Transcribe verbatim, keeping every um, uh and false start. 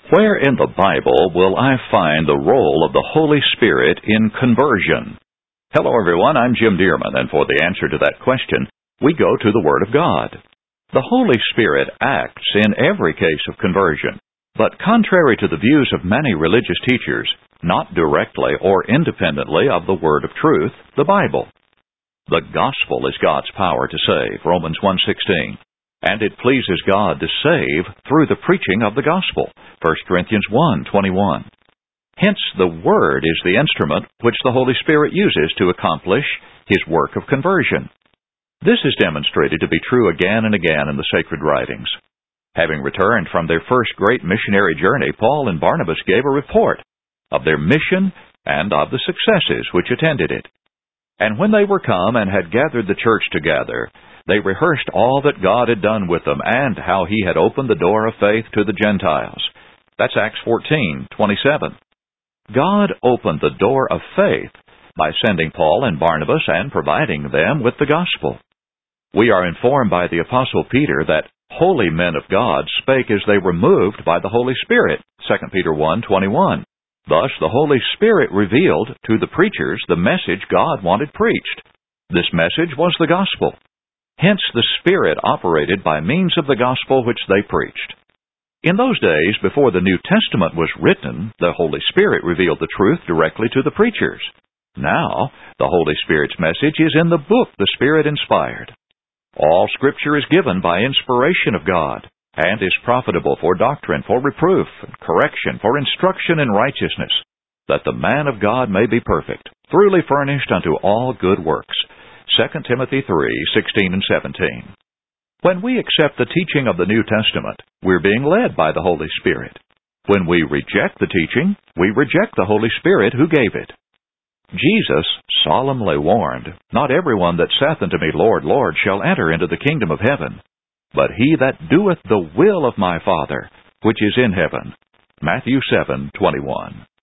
Where in the Bible will I find the role of the Holy Spirit in conversion? Hello everyone, I'm Jim Dearman, and for the answer to that question, we go to the Word of God. The Holy Spirit acts in every case of conversion, but contrary to the views of many religious teachers, not directly or independently of the Word of truth, the Bible. The Gospel is God's power to save, Romans one sixteen. And it pleases God to save through the preaching of the Gospel, First Corinthians one twenty-one. Hence, the Word is the instrument which the Holy Spirit uses to accomplish His work of conversion. This is demonstrated to be true again and again in the sacred writings. Having returned from their first great missionary journey, Paul and Barnabas gave a report of their mission and of the successes which attended it. And when they were come and had gathered the church together, they rehearsed all that God had done with them and how He had opened the door of faith to the Gentiles. That's Acts fourteen twenty-seven. God opened the door of faith by sending Paul and Barnabas and providing them with the gospel. We are informed by the Apostle Peter that holy men of God spake as they were moved by the Holy Spirit, Second Peter one twenty-one. Thus the Holy Spirit revealed to the preachers the message God wanted preached. This message was the gospel. Hence the Spirit operated by means of the gospel which they preached. In those days, before the New Testament was written, the Holy Spirit revealed the truth directly to the preachers. Now, the Holy Spirit's message is in the book the Spirit inspired. All Scripture is given by inspiration of God, and is profitable for doctrine, for reproof, and correction, for instruction in righteousness, that the man of God may be perfect, thoroughly furnished unto all good works. Second Timothy three sixteen and seventeen. When we accept the teaching of the New Testament, we're being led by the Holy Spirit. When we reject the teaching, we reject the Holy Spirit who gave it. Jesus solemnly warned, "Not everyone that saith unto me, Lord, Lord, shall enter into the kingdom of heaven, but he that doeth the will of my Father, which is in heaven." Matthew seven twenty-one.